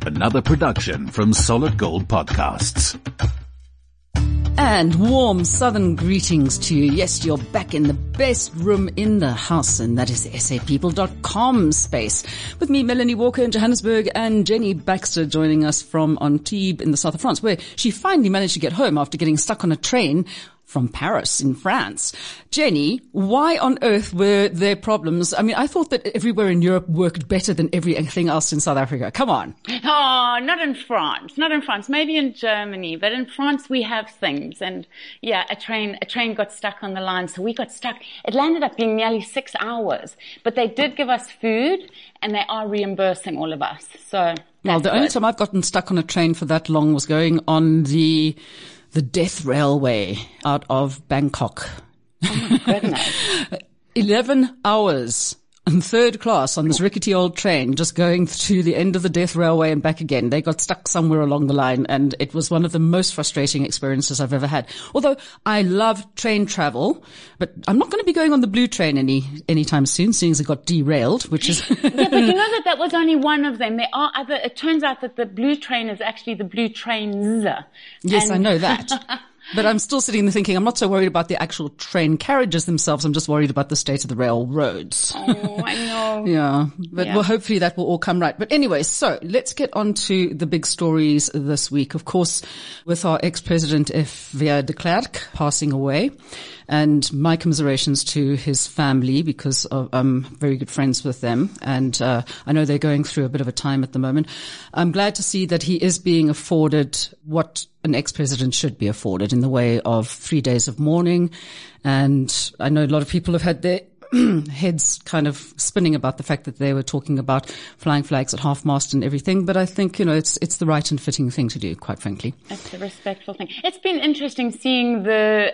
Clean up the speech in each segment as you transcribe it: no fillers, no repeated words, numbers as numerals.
Another production from Solid Gold Podcasts. And warm southern greetings to you. Yes, you're back in the best room in the house, and that is the sapeople.com space. With me, Melanie Walker in Johannesburg, and Jenny Baxter joining us from Antibes in the south of France, where she finally managed to get home after getting stuck on a train from Paris in France. Jenny, why on earth were there problems? I mean, I thought that everywhere in Europe worked better than everything else in South Africa. Come on. Oh, not in France. Not in France. Maybe in Germany. But in France, we have things. And yeah, a train got stuck on the line. So we got stuck. It landed up being nearly 6 hours. But they did give us food, and they are reimbursing all of us. So well, the only time I've gotten stuck on a train for that long was going on the Death Railway out of Bangkok. Oh my goodness. 11 hours in third class on this rickety old train, just going to the end of the Death Railway and back again. They got stuck somewhere along the line, and it was one of the most frustrating experiences I've ever had. Although I love train travel, but I'm not going to be going on the blue train anytime soon, seeing as it got derailed, which is... Yeah, but you know that was only one of them. There are other, it turns out that the blue train is actually the blue trains. Yes, I know that. But I'm still sitting there thinking, I'm not so worried about the actual train carriages themselves. I'm just worried about the state of the railroads. Oh, I know. Yeah. But well, hopefully that will all come right. But anyway, so let's get on to the big stories this week. Of course, with our ex-president F.V. de Klerk passing away, and my commiserations to his family, because I'm very good friends with them. And I know they're going through a bit of a time at the moment. I'm glad to see that he is being afforded what an ex-president should be afforded in the way of 3 days of mourning. And I know a lot of people have had their heads kind of spinning about the fact that they were talking about flying flags at half-mast and everything. But I think, you know, it's the right and fitting thing to do, quite frankly. It's a respectful thing. It's been interesting seeing the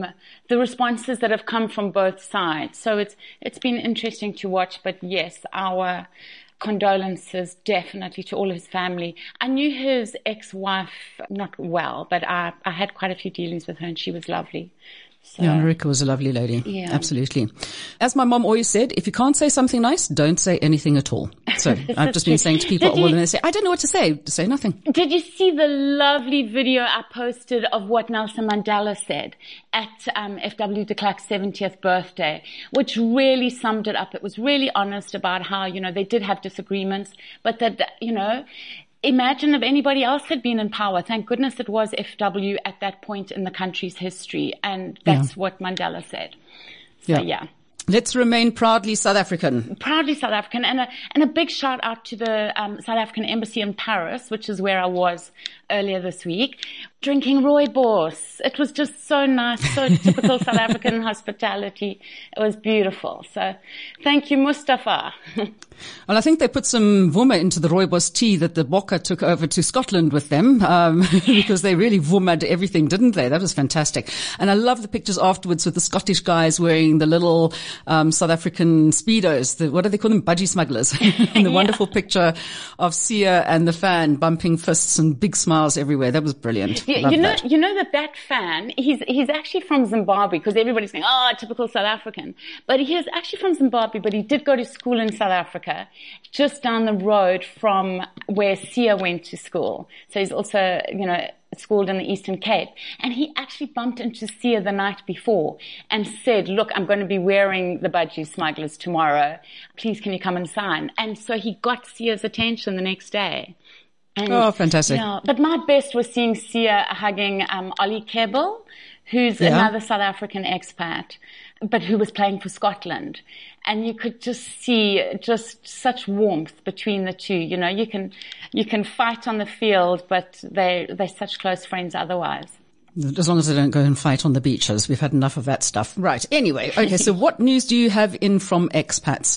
responses that have come from both sides. So it's been interesting to watch. But yes, our condolences definitely to all of his family. I knew his ex-wife not well, but I had quite a few dealings with her, and she was lovely. So, yeah, Marika was a lovely lady. Yeah. Absolutely. As my mom always said, if you can't say something nice, don't say anything at all. So I've just been saying to people, when they say, I don't know what to say nothing. Did you see the lovely video I posted of what Nelson Mandela said at F.W. de Klerk's 70th birthday, which really summed it up? It was really honest about how, you know, they did have disagreements, but that, you know, imagine if anybody else had been in power. Thank goodness it was FW at that point in the country's history. And that's what Mandela said. So, yeah. Let's remain proudly South African. Proudly South African. And a big shout out to the South African Embassy in Paris, which is where I was earlier this week, drinking rooibos. It was just so nice, so typical South African hospitality. It was beautiful. So thank you, Mustafa. Well, I think they put some vuma into the rooibos tea that the Bokke took over to Scotland with them, because they really vumaed everything, didn't they? That was fantastic. And I love the pictures afterwards with the Scottish guys wearing the little South African Speedos. What do they call them? Budgie smugglers. And the wonderful picture of Sia and the fan bumping fists and big smiles everywhere. That was brilliant. You know that fan, he's actually from Zimbabwe, because everybody's saying, oh, typical South African. But he is actually from Zimbabwe, but he did go to school in South Africa, just down the road from where Sia went to school. So he's also, you know, schooled in the Eastern Cape. And he actually bumped into Sia the night before and said, look, I'm going to be wearing the Budgie Smugglers tomorrow. Please, can you come and sign? And so he got Sia's attention the next day. And, oh, fantastic. You know, but my best was seeing Sia hugging Ollie Kebble, who's another South African expat, but who was playing for Scotland. And you could just see just such warmth between the two. You know, you can fight on the field, but they're such close friends otherwise. As long as they don't go and fight on the beaches. We've had enough of that stuff. Right. Anyway. Okay. So what news do you have in from expats?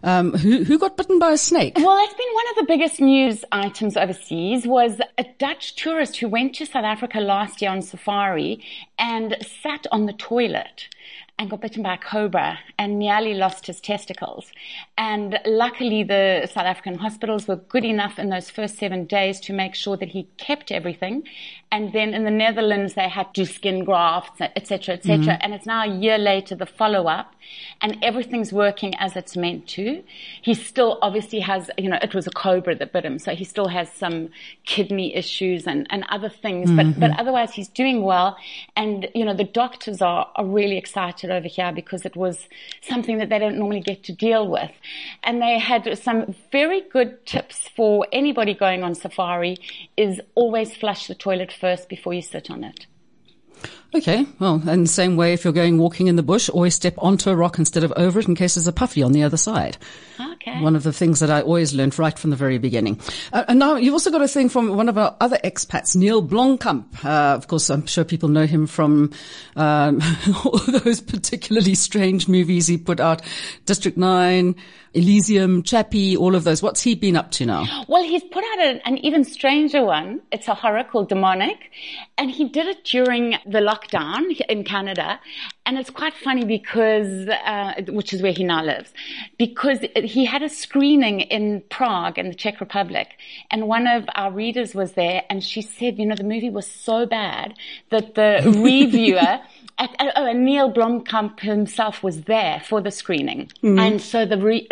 Who got bitten by a snake? Well, that's been one of the biggest news items overseas, was a Dutch tourist who went to South Africa last year on safari and sat on the toilet. and got bitten by a cobra and nearly lost his testicles. And luckily the South African hospitals were good enough in those first 7 days to make sure that he kept everything. And then in the Netherlands, they had to do skin grafts, et cetera, et cetera. And it's now a year later, the follow-up, and everything's working as it's meant to. He still obviously has, it was a cobra that bit him, so he still has some kidney issues and other things, but otherwise he's doing well. And, the doctors are really excited over here because it was something that they don't normally get to deal with. And they had some very good tips for anybody going on safari is always flush the toilet first before you sit on it. Okay, well, and the same way if you're going walking in the bush, always step onto a rock instead of over it in case there's a puffy on the other side. Okay. One of the things that I always learned right from the very beginning. And now you've also got a thing from one of our other expats, Neil Blomkamp. Of course, I'm sure people know him from all those particularly strange movies he put out, District 9, Elysium, Chappie, all of those. What's he been up to now? Well, he's put out an even stranger one. It's a horror called Demonic, and he did it during the lockdown in Canada. And it's quite funny because, which is where he now lives, because he had a screening in Prague in the Czech Republic, and one of our readers was there, and she said, the movie was so bad that the reviewer, and Neil Blomkamp himself was there for the screening. And so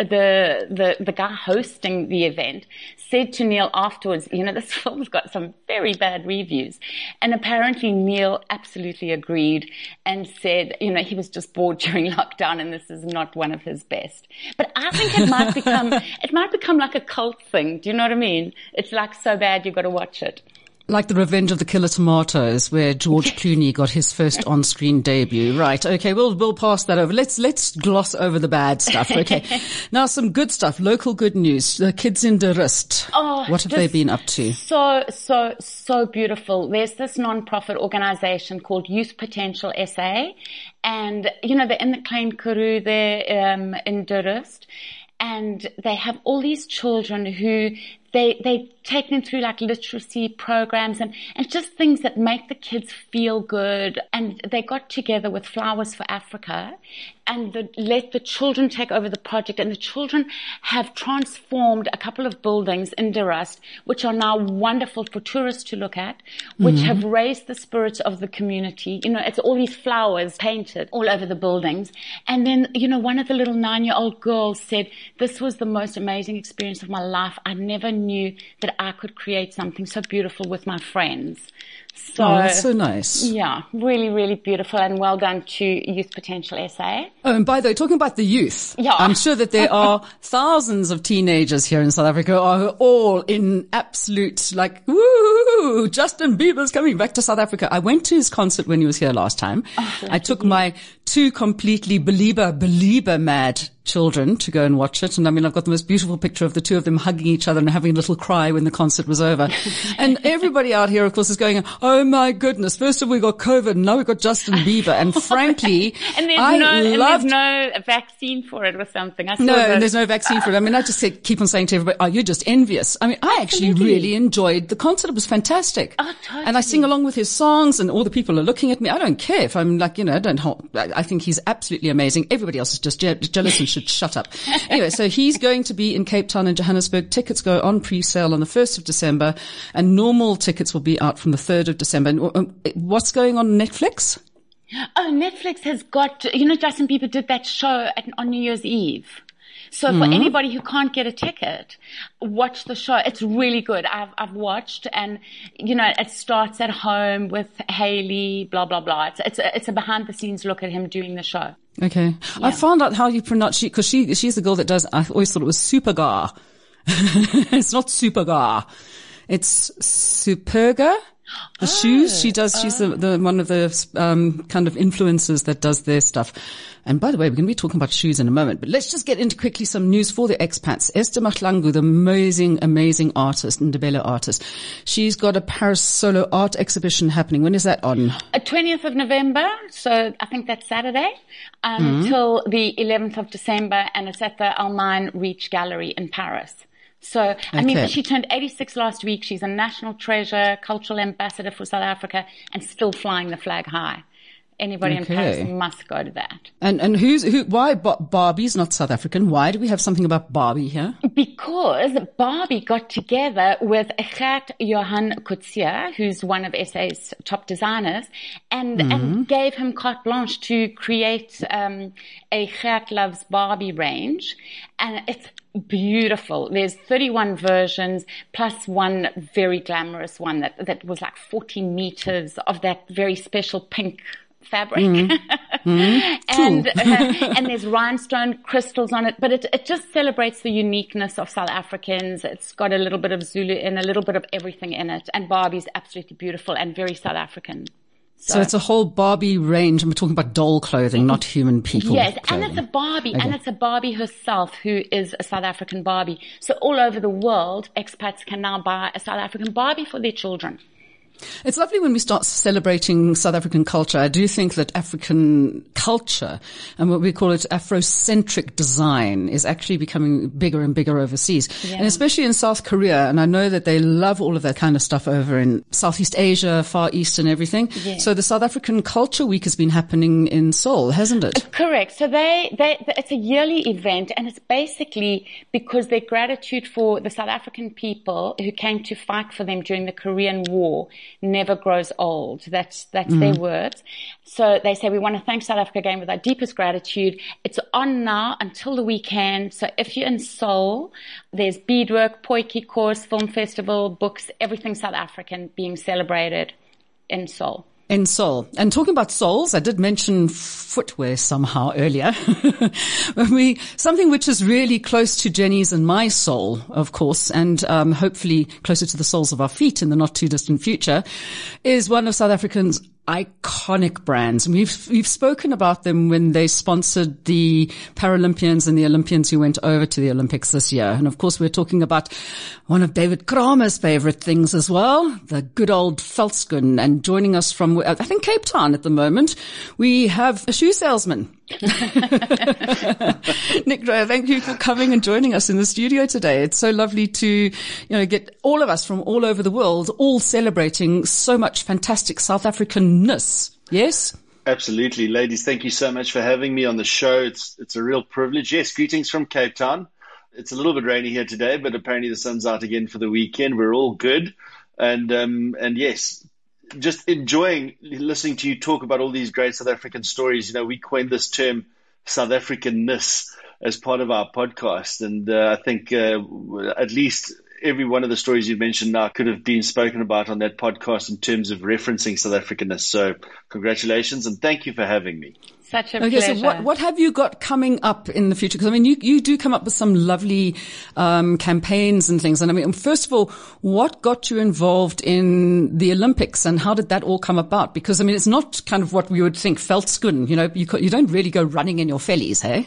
the guy hosting the event said to Neil afterwards, this film's got some very bad reviews. And apparently Neil absolutely agreed and said, he was just bored during lockdown and this is not one of his best. But I think it might become like a cult thing. Do you know what I mean? It's like so bad you've got to watch it. Like the Revenge of the Killer Tomatoes, where George Clooney got his first on-screen debut. Right. Okay. We'll pass that over. Let's gloss over the bad stuff. Okay. Now some good stuff. Local good news. The kids in De Rust. Oh, what have they been up to? So beautiful. There's this non-profit organization called Youth Potential SA. And, they're in the Klein Karoo there, in De Rust. And they have all these children who they take them through like literacy programs and just things that make the kids feel good. And they got together with Flowers for Africa and let the children take over the project. And the children have transformed a couple of buildings in De Rust, which are now wonderful for tourists to look at, which have raised the spirits of the community. It's all these flowers painted all over the buildings. And then, one of the little 9-year-old girls said, this was the most amazing experience of my life. I never knew that I could create something so beautiful with my friends. So, that's so nice. Yeah, really, really beautiful, and well done to Youth Potential SA. Oh, and by the way, talking about the youth, yeah. I'm sure that there are thousands of teenagers here in South Africa who are all in absolute woo, Justin Bieber's coming back to South Africa. I went to his concert when he was here last time. Oh, I took my 2 completely belieber mad children to go and watch it. And I've got the most beautiful picture of the 2 of them hugging each other and having a little cry when the concert was over. And everybody out here, of course, is going, oh my goodness, first of all we got COVID, now we've got Justin Bieber. And frankly, and there's no vaccine for it or something. And there's no vaccine for it. I just keep on saying to everybody, oh, you're just envious. I actually really enjoyed the concert. It was fantastic. Oh, totally. And I sing along with his songs and all the people are looking at me. I don't care if I'm I think he's absolutely amazing. Everybody else is just jealous and should shut up. Anyway, so he's going to be in Cape Town and Johannesburg. Tickets go on pre-sale on the 1st of December and normal tickets will be out from the 3rd of December. And what's going on Netflix? Oh, Netflix has got, Justin Bieber did that show on New Year's Eve. So for anybody who can't get a ticket, watch the show. It's really good. I've watched and, it starts at home with Hailey, blah, blah, blah. It's a behind the scenes look at him doing the show. Okay. Yeah. I found out how you pronounce it because she's the girl that does, I always thought it was Superga. It's not Superga. It's Superga. The shoes she does, she's the one of the kind of influencers that does their stuff. And by the way, we're going to be talking about shoes in a moment, but let's just get into quickly some news for the expats. Esther Mahlangu, the amazing artist, Ndebele artist. She's got a Paris solo art exhibition happening. When is that on? 20th of November. So I think that's Saturday, till the 11th of December. And it's at the Almain Reach Gallery in Paris. So, she turned 86 last week. She's a national treasure, cultural ambassador for South Africa, and still flying the flag high. Anybody in Paris must go to that. And why Barbie's not South African? Why do we have something about Barbie here? Because Barbie got together with Gert Johan Coetzee, who's one of SA's top designers, and gave him carte blanche to create a Gert Loves Barbie range. And it's beautiful. There's 31 versions plus one very glamorous one that was like 40 meters of that very special pink fabric. And there's rhinestone crystals on it, but it just celebrates the uniqueness of South Africans. It's got a little bit of Zulu and a little bit of everything in it, and Barbie's absolutely beautiful and very South African. So it's a whole Barbie range, and we're talking about doll clothing, not human people. Yes, clothing. and it's a Barbie, and it's a Barbie herself who is a South African Barbie. So all over the world, expats can now buy a South African Barbie for their children. It's lovely when we start celebrating South African culture. I do think that African culture and what we call it Afrocentric design is actually becoming bigger and bigger overseas. Yeah. And especially in South Korea. And I know that they love all of that kind of stuff over in Southeast Asia, Far East and everything. Yeah. So the South African Culture Week has been happening in Seoul, hasn't it? Correct. So it's a yearly event, and it's basically because their gratitude for the South African people who came to fight for them during the Korean War never grows old. That's their words. So they say, we want to thank South Africa again with our deepest gratitude. It's on now until the weekend. So if you're in Seoul, there's beadwork, potjie course, film festival, books, everything South African being celebrated in Seoul. In Seoul. And talking about soles, I did mention footwear somehow earlier. Something which is really close to Jenny's and my soul, of course, and hopefully closer to the soles of our feet in the not too distant future, is one of South Africa's iconic brands. And we've spoken about them when they sponsored the Paralympians and the Olympians who went over to the Olympics this year. And of course, we're talking about one of David Kramer's favorite things as well, the good old Veldschoen. And joining us from, I think, Cape Town at the moment, we have a shoe salesman. Nick Dreyer, thank you for coming and joining us in the studio today. It's so lovely to, get all of us from all over the world all celebrating so much fantastic South Africanness. Yes? Absolutely. Ladies, thank you so much for having me on the show. It's a real privilege. Yes, greetings from Cape Town. It's a little bit rainy here today, but apparently the sun's out again for the weekend. We're all good. And yes, just enjoying listening to you talk about all these great South African stories. We coined this term South Africanness as part of our podcast. And I think at least every one of the stories you've mentioned now could have been spoken about on that podcast in terms of referencing South Africanness. So congratulations and thank you for having me. Such a pleasure. So what have you got coming up in the future? Because, you do come up with some lovely campaigns and things. And first of all, what got you involved in the Olympics and how did that all come about? Because, it's not kind of what we would think Veldschoen. You don't really go running in your fellies, hey?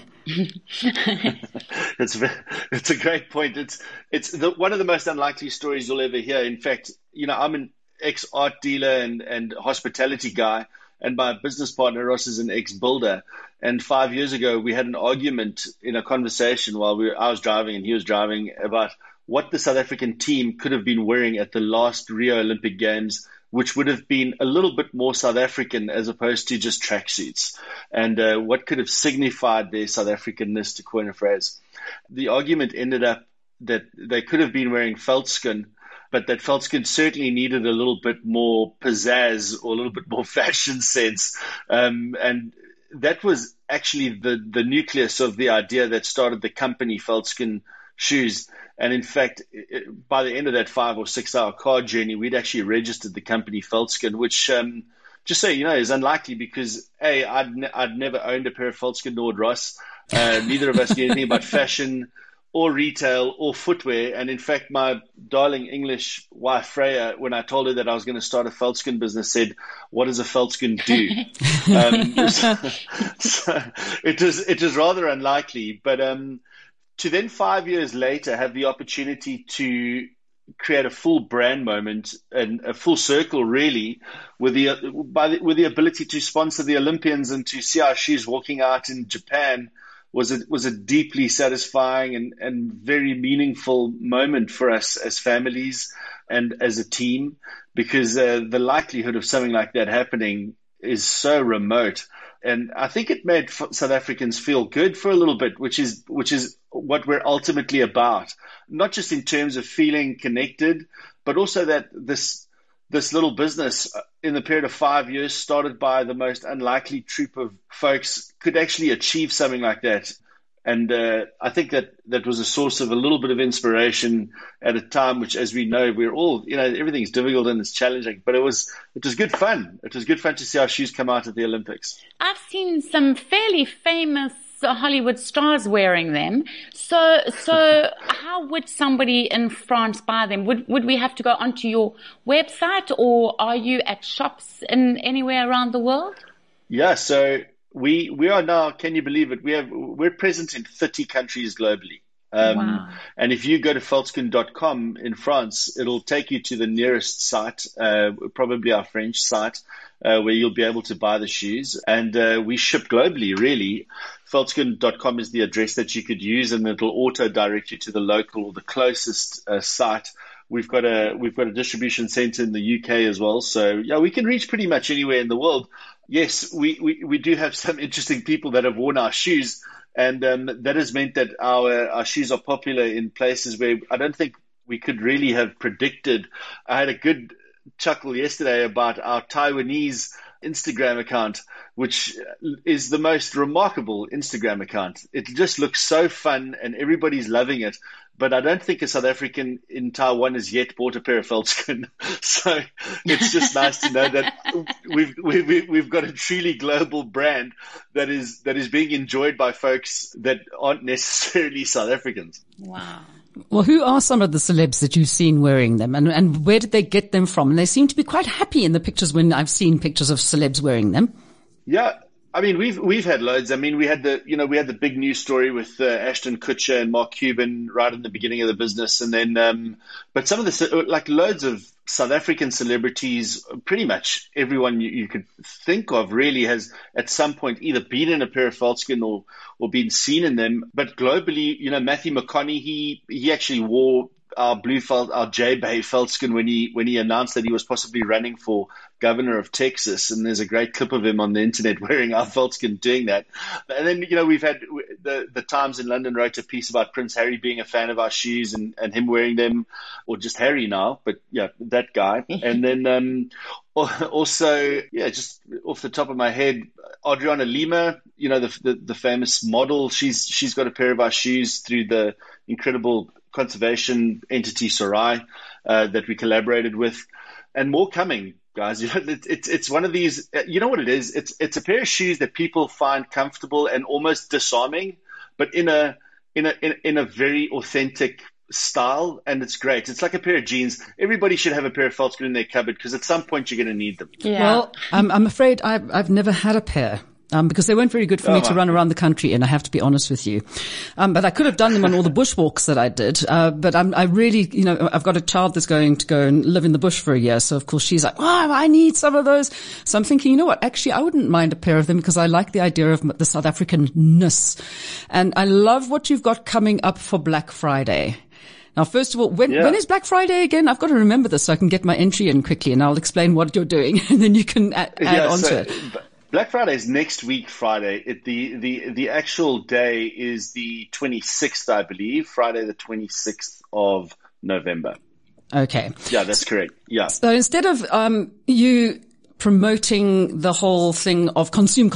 It's a great point. It's one of the most unlikely stories you'll ever hear. In fact, I'm an ex-art dealer and hospitality guy. And my business partner, Ross, is an ex-builder. And 5 years ago, we had an argument in a conversation while I was driving and he was driving about what the South African team could have been wearing at the last Rio Olympic Games, which would have been a little bit more South African as opposed to just tracksuits, and what could have signified their South Africanness, to coin a phrase. The argument ended up that they could have been wearing Veldschoen, but that Veldschoen certainly needed a little bit more pizzazz or a little bit more fashion sense. And that was actually the nucleus of the idea that started the company Veldschoen Shoes. And in fact, by the end of that 5 or 6 hour car journey, we'd actually registered the company Veldschoen, which, just so you know, is unlikely because I'd never owned a pair of Veldschoen nor Ross. Neither of us knew anything about fashion or retail or footwear. And in fact, my darling English wife, Freya, when I told her that I was going to start a Veldschoen business, said, "What does a Veldschoen do?" So it was rather unlikely. But to then 5 years later have the opportunity to create a full brand moment and a full circle, really, with the ability to sponsor the Olympians and to see our shoes walking out in Japan was a deeply satisfying and very meaningful moment for us as families and as a team, because the likelihood of something like that happening is so remote. And I think it made South Africans feel good for a little bit, which is what we're ultimately about. Not just in terms of feeling connected, but also that this little business in the period of 5 years, started by the most unlikely troop of folks, could actually achieve something like that. And I think that was a source of a little bit of inspiration at a time which, as we know, we're all, everything's difficult and it's challenging. But it was good fun. It was good fun to see our shoes come out at the Olympics. I've seen some fairly famous Hollywood stars wearing them. So how would somebody in France buy them? Would we have to go onto your website, or are you at shops in anywhere around the world? Yeah, so we are now, can you believe it? We're present in 30 countries globally. Wow. And if you go to veldskin.com in France, it'll take you to the nearest site, probably our French site, where you'll be able to buy the shoes. And we ship globally, really. Veldskin.com is the address that you could use, and it'll auto direct you to the local or the closest site. We've got a distribution center in the UK as well. So yeah, we can reach pretty much anywhere in the world. Yes, we do have some interesting people that have worn our shoes, and that has meant that our shoes are popular in places where I don't think we could really have predicted. I had a good chuckle yesterday about our Taiwanese Instagram account, which is the most remarkable Instagram account. It just looks so fun and everybody's loving it. But I don't think a South African in Taiwan has yet bought a pair of Veldskin. So it's just nice to know that we've got a truly global brand that is being enjoyed by folks that aren't necessarily South Africans. Wow. Well, who are some of the celebs that you've seen wearing them, and where did they get them from? And they seem to be quite happy in the pictures when I've seen pictures of celebs wearing them. Yeah. I mean, we've had loads. I mean, we had the big news story with Ashton Kutcher and Mark Cuban right in the beginning of the business. And then, but some of the, like loads of South African celebrities, pretty much everyone you could think of really has at some point either been in a pair of Veldskin or been seen in them. But globally, Matthew McConaughey, he actually wore our J-Bay Veldskin when he announced that he was possibly running for governor of Texas, and there's a great clip of him on the internet wearing our Veldskin doing that. And then we've had the Times in London wrote a piece about Prince Harry being a fan of our shoes and him wearing them, or just Harry now, but yeah, that guy. And then also, yeah, just off the top of my head, Adriana Lima, the famous model, she's got a pair of our shoes through the incredible conservation entity Sorai that we collaborated with, and more coming, guys. It's one of these. You know what it is? It's a pair of shoes that people find comfortable and almost disarming, but in a very authentic style, and it's great. It's like a pair of jeans. Everybody should have a pair of Veldskin in their cupboard because at some point you're going to need them. Yeah. Well, I'm afraid I've never had a pair. Because they weren't very good for me to run around the country in, I have to be honest with you. But I could have done them on all the bushwalks that I did. But I really, I've got a child that's going to go and live in the bush for a year. So of course she's like, oh, I need some of those. So I'm thinking, you know what? Actually, I wouldn't mind a pair of them because I like the idea of the South African-ness. And I love what you've got coming up for Black Friday. Now, first of all, when is Black Friday again? I've got to remember this so I can get my entry in quickly, and I'll explain what you're doing, and then you can add on to it. Black Friday is next week, Friday. The actual day is the 26th, I believe, Friday the 26th of November. Okay. Yeah, that's correct. Yeah. So instead of you promoting the whole thing of consume,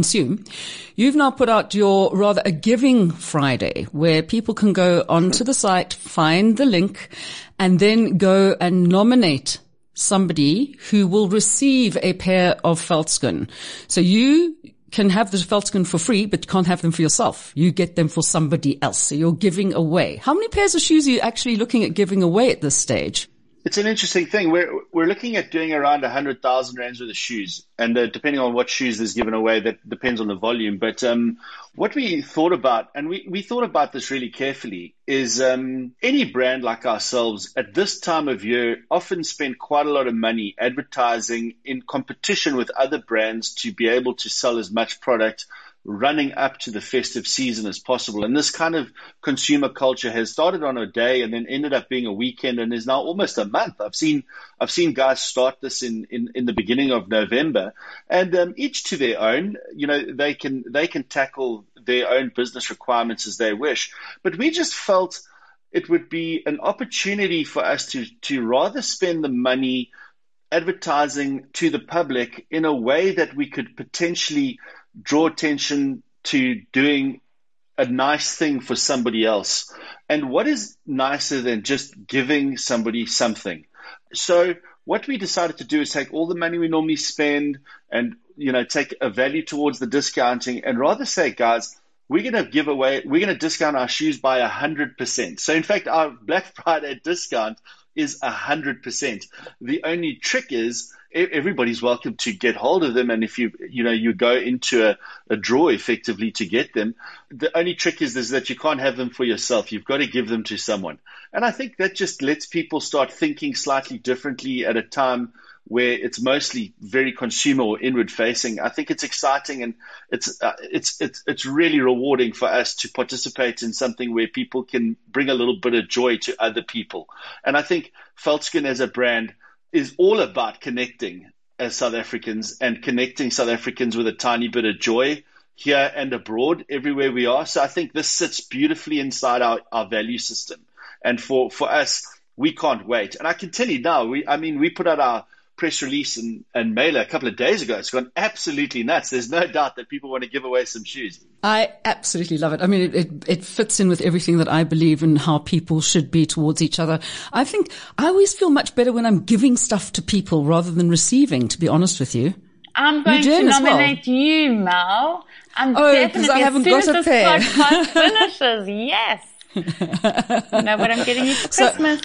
you've now put out a Giving Friday where people can go onto the site, find the link, and then go and nominate somebody who will receive a pair of Veldskin. So you can have the Veldskin for free, but you can't have them for yourself. You get them for somebody else. So you're giving away. How many pairs of shoes are you actually looking at giving away at this stage? It's an interesting thing. We're looking at doing around 100,000 rands worth of shoes, and depending on what shoes is given away, that depends on the volume. But what we thought about, and we thought about this really carefully, is any brand like ourselves at this time of year often spend quite a lot of money advertising in competition with other brands to be able to sell as much product running up to the festive season as possible. And this kind of consumer culture has started on a day and then ended up being a weekend and is now almost a month. I've seen guys start this in the beginning of November, and each to their own. They can tackle their own business requirements as they wish. But we just felt it would be an opportunity for us to rather spend the money advertising to the public in a way that we could potentially draw attention to doing a nice thing for somebody else. And what is nicer than just giving somebody something? So what we decided to do is take all the money we normally spend and, take a value towards the discounting and rather say, guys, we're going to discount our shoes by 100%. So in fact, our Black Friday discount is 100%. The only trick is everybody's welcome to get hold of them. And if you go into a draw effectively to get them, the only trick is that you can't have them for yourself. You've got to give them to someone. And I think that just lets people start thinking slightly differently at a time where it's mostly very consumer or inward facing. I think it's exciting, and it's really rewarding for us to participate in something where people can bring a little bit of joy to other people. And I think Veldskin as a brand is all about connecting as South Africans and connecting South Africans with a tiny bit of joy here and abroad, everywhere we are. So I think this sits beautifully inside our value system. And for us, we can't wait. And I can tell you now, we put out our press release and mailer a couple of days ago. It's gone absolutely nuts. There's no doubt that people want to give away some shoes. I absolutely love it. I mean, it fits in with everything that I believe in how people should be towards each other. I think I always feel much better when I'm giving stuff to people rather than receiving, to be honest with you. I'm going to nominate you, Mel. Because I haven't got a pair. As this podcast finishes, yes. You know what I'm getting you for Christmas.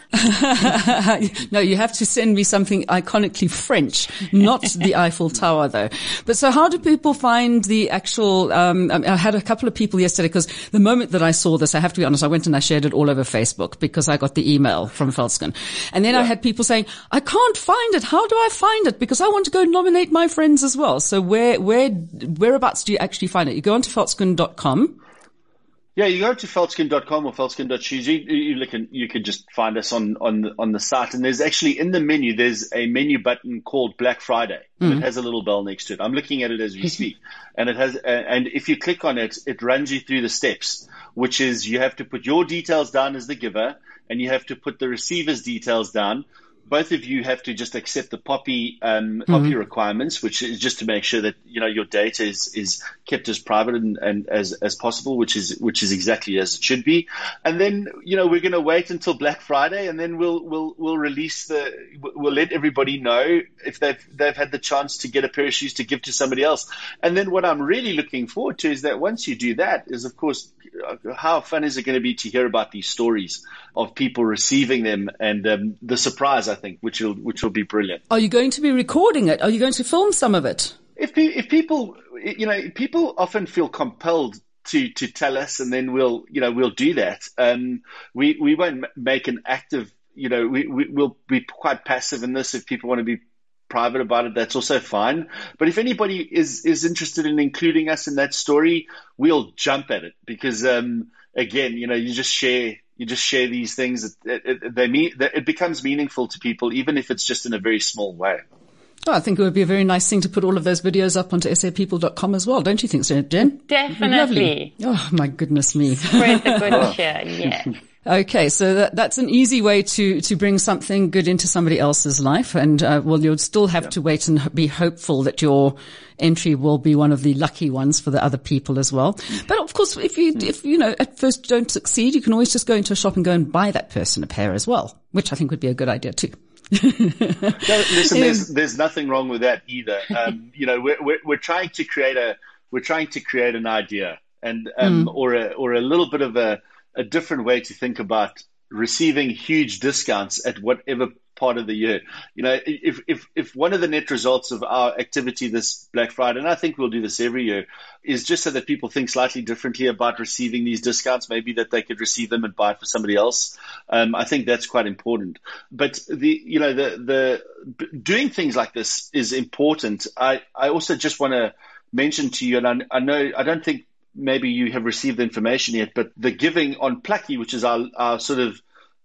No, you have to send me something iconically French, not the Eiffel Tower though. But so how do people find the actual, I had a couple of people yesterday, because the moment that I saw this, I have to be honest, I went and I shared it all over Facebook because I got the email from Veldskin. And then I had people saying, I can't find it. How do I find it? Because I want to go nominate my friends as well. So whereabouts do you actually find it? You go onto veldskin.com. Yeah, you go to veldskin.com or veldskin.shoes. You can just find us on the site. And there's actually in the menu, there's a menu button called Black Friday. And it has a little bell next to it. I'm looking at it as we speak. And and if you click on it, it runs you through the steps, which is you have to put your details down as the giver and you have to put the receiver's details down. Both of you have to just accept the POPI requirements, which is just to make sure that your data is kept as private and as possible, which is exactly as it should be. And then we're going to wait until Black Friday, and then we'll release we'll let everybody know if they've had the chance to get a pair of shoes to give to somebody else. And then what I'm really looking forward to is that once you do that, is of course how fun is it going to be to hear about these stories of people receiving them and the surprise, I think, which will be brilliant. Are you going to be recording it? Are you going to film some of it? If people, people often feel compelled to tell us, and then we'll do that. We won't make an active, we'll be quite passive in this. If people want to be private about it, that's also fine. But if anybody is interested in including us in that story, we'll jump at it because, again, you just share these things. It becomes meaningful to people, even if it's just in a very small way. Oh, I think it would be a very nice thing to put all of those videos up onto sapeople.com as well. Don't you think so, Jen? Definitely. Oh, my goodness me. Spread the good cheer, yes. Okay, so that's an easy way to bring something good into somebody else's life. And, you'll still have to wait and be hopeful that your entry will be one of the lucky ones for the other people as well. But of course, if at first don't succeed, you can always just go into a shop and go and buy that person a pair as well, which I think would be a good idea too. Listen, there's nothing wrong with that either. We're trying to create an idea and, or a little bit of a different way to think about receiving huge discounts at whatever part of the year. If one of the net results of our activity this Black Friday, and I think we'll do this every year, is just so that people think slightly differently about receiving these discounts, maybe that they could receive them and buy for somebody else. I think that's quite important. But the doing things like this is important. I also just want to mention to you, and I don't think maybe you have received the information yet, but the giving on Plucky, which is our sort of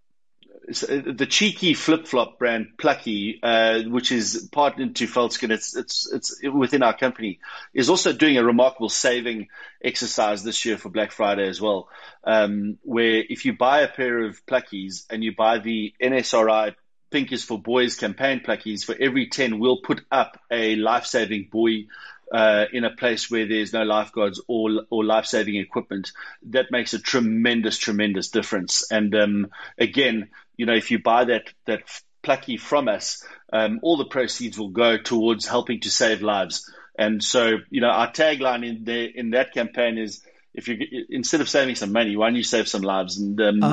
the cheeky flip-flop brand Plucky, which is partnered to Veldskin, it's within our company, is also doing a remarkable saving exercise this year for Black Friday as well, where if you buy a pair of Pluckies and you buy the NSRI Pink is for Boys campaign Pluckies, for every 10 we'll put up a life-saving buoy in a place where there's no lifeguards or life-saving equipment. That makes a tremendous difference. And again, if you buy that Plucky from us, all the proceeds will go towards helping to save lives. And so, our tagline in that campaign is, instead of saving some money, why don't you save some lives? And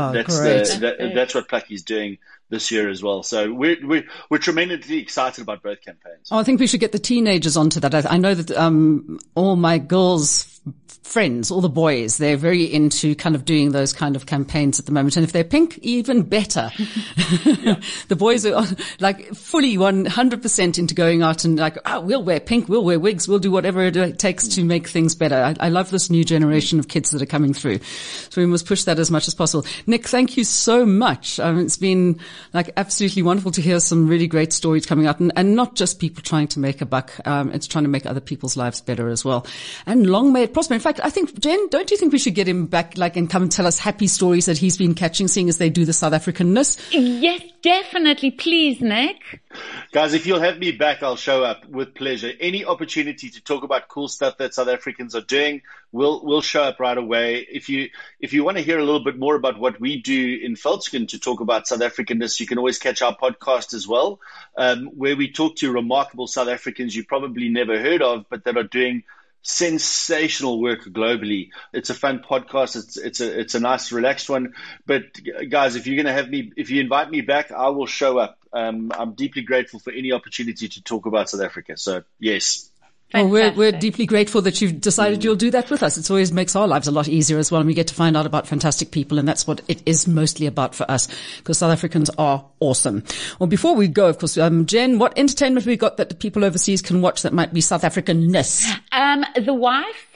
that's what Plucky's doing this year as well. So we're tremendously excited about both campaigns. I think we should get the teenagers onto that. I know that all my girls' friends, all the boys, they're very into kind of doing those kind of campaigns at the moment. And if they're pink, even better. Yeah. The boys are like fully 100% into going out and like, we'll wear pink, we'll wear wigs, we'll do whatever it takes to make things better. I love this new generation of kids that are coming through. So we must push that as much as possible. Nick, thank you so much. It's been like absolutely wonderful to hear some really great stories coming out, and not just people trying to make a buck. It's trying to make other people's lives better as well. And long may it prosper. In fact, I think, Jen, don't you think we should get him back, and come and tell us happy stories that he's been catching, seeing as they do the South Africanness? Yes, definitely. Please, Nick. Guys, if you'll have me back, I'll show up with pleasure. Any opportunity to talk about cool stuff that South Africans are doing, we'll show up right away. If you want to hear a little bit more about what we do in Veldskin to talk about South Africanness, you can always catch our podcast as well, where we talk to remarkable South Africans you probably never heard of, but that are doing sensational work globally. It's a fun podcast. It's a nice, relaxed one. But guys, if you invite me back, I will show up. I'm deeply grateful for any opportunity to talk about South Africa. So yes. Well, we're deeply grateful that you've decided you'll do that with us. It always makes our lives a lot easier as well, and we get to find out about fantastic people, and that's what it is mostly about for us, because South Africans are awesome. Well, before we go, of course, Jen, what entertainment have we got that the people overseas can watch that might be South Africanness? The Wife.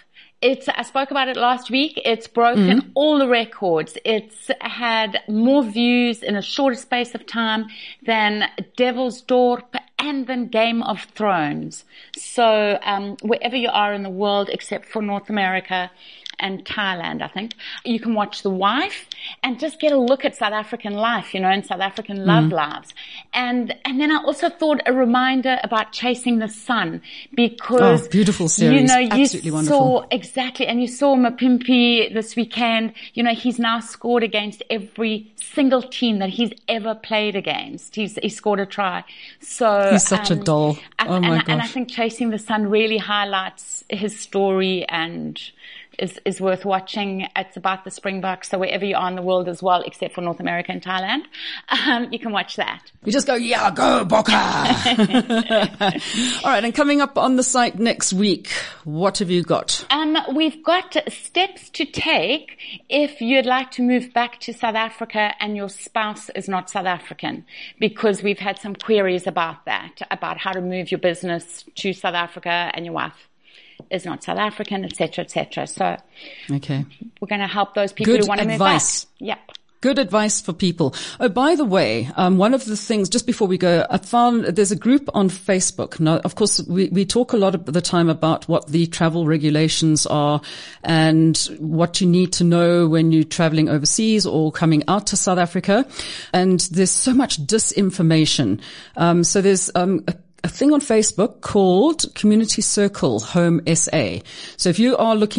I spoke about it last week. It's broken all the records. It's had more views in a shorter space of time than Devil's Dorp and than Game of Thrones. So, wherever you are in the world, except for North America and Thailand, I think, you can watch The Wife and just get a look at South African life, and South African love lives. And then I also thought a reminder about Chasing the Sun, because beautiful series. Absolutely wonderful. Exactly. And you saw Mapimpi this weekend. He's now scored against every single team that he's ever played against. He scored a try. So he's such a doll. Oh my gosh. And I think Chasing the Sun really highlights his story and is worth watching. It's about the Springboks, so wherever you are in the world as well, except for North America and Thailand, you can watch that. You just go, yeah, go Boka! All right, and coming up on the site next week, what have you got? We've got steps to take if you'd like to move back to South Africa and your spouse is not South African, because we've had some queries about that, about how to move your business to South Africa and your wife is not South African, etc., etc. So, okay, we're going to help those people who want to move back. Yep. Good advice for people. Oh, by the way, one of the things, just before we go, I found there's a group on Facebook. Now, of course, we talk a lot of the time about what the travel regulations are and what you need to know when you're traveling overseas or coming out to South Africa. And there's so much disinformation. So there's, a thing on Facebook called Community Circle Home SA. So if you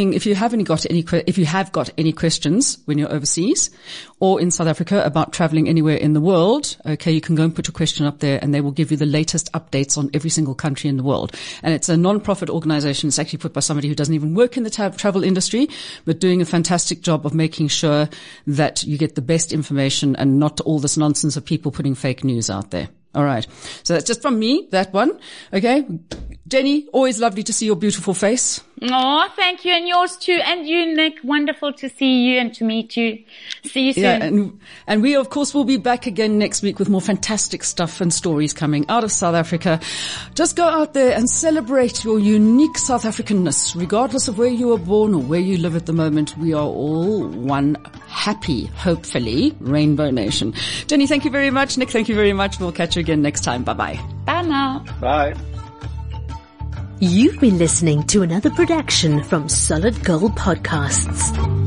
have got any questions when you're overseas or in South Africa about traveling anywhere in the world, okay, you can go and put your question up there and they will give you the latest updates on every single country in the world. And it's a non-profit organization. It's actually put by somebody who doesn't even work in the travel industry, but doing a fantastic job of making sure that you get the best information and not all this nonsense of people putting fake news out there. All right. So that's just from me, that one. Okay. Jenny, always lovely to see your beautiful face. Oh, thank you. And yours too. And you, Nick. Wonderful to see you and to meet you. See you soon. Yeah, and we, of course, will be back again next week with more fantastic stuff and stories coming out of South Africa. Just go out there and celebrate your unique South Africanness, regardless of where you were born or where you live at the moment. We are all one happy, hopefully, Rainbow Nation. Jenny, thank you very much. Nick, thank you very much. We'll catch you again next time. Bye-bye. Bye now. Bye. You've been listening to another production from Solid Gold Podcasts.